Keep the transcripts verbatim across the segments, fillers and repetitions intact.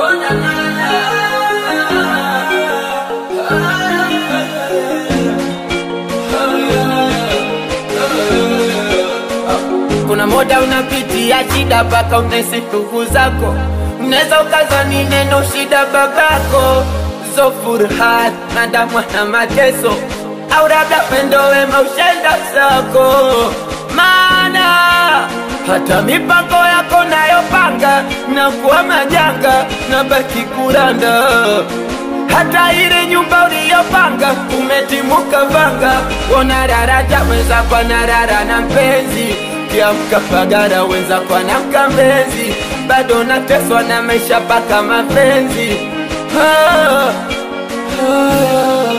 Kuna muda unapitia shida paka unahisi ndugu zako, unaweza ukazani neno shida babako. So furaha na damu na mateso, au labda pendo wema ushenda zako. Maana hata mipango yako nayopanga na kuwa majanga na baki kuranda. Hata ile nyumba uliyopanga umetimuka vanga. Wona daraja weza kwa narara na mpenzi, kiamka pagara weza kwa na mkambenzi. Bado nateswa na maisha paka mapenzi. ah, ah,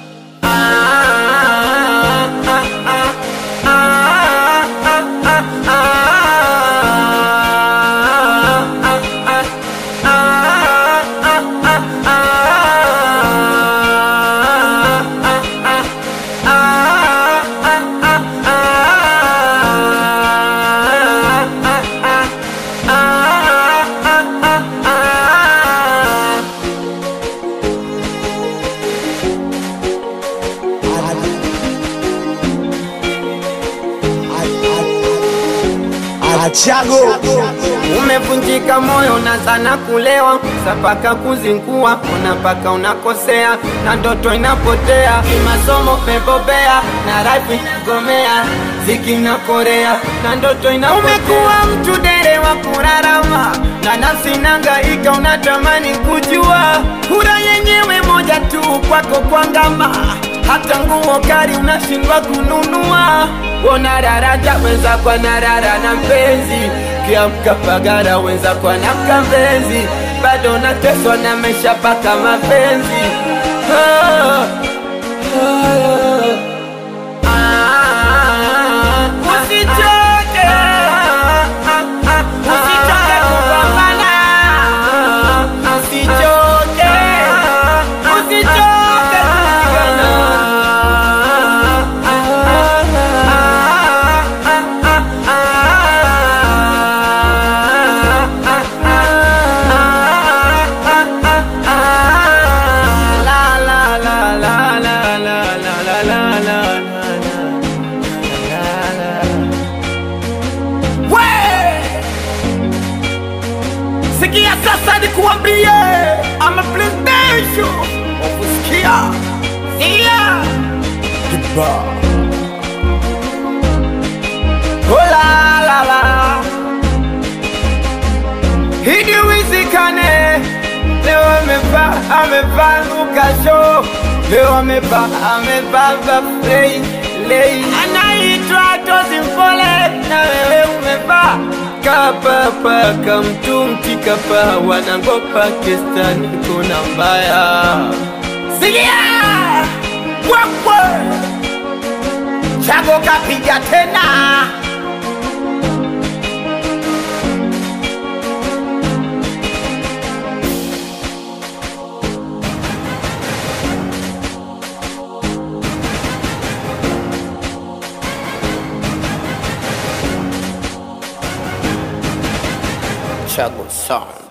Chago umevunjika moyo na sana kulewa, sapaka kuzingua, unapaka unakosea, na ndoto inapotea. Kimasomo pebobea, na life gomea, ziki na korea, na ndoto inapotea. Umekuwa mtu dere wa kurarama, na nafsi nangaika unatamani kujua. Kura yenyewe moja tu kwako kwangama, hata nguo kari unashindwa kununua. Wona daraja weza kwa narara na mpenzi, kiamka pagara weza kwa na mkambenzi. Bado nateswa na maisha paka mapenzi. ah, ah, ah, usichoke, usichoke kupambana, usichoke, usichoke kupigana. Sikia sasa nikuambie, I'm a PlayStation. Ukusikia? Sikia. Kiba. Hola la la. Hidi wizikane. Leo ameva, ameva lukasho. Leo ameva, ameva vafrei. Lei. Anaitwa tozi mpole. Na wewe umeva. Kapa paka mtumti kapa wanangopa kestani kuna mbaya. Sigia! Wakwe! Chago kapiga tena. Chago Sound.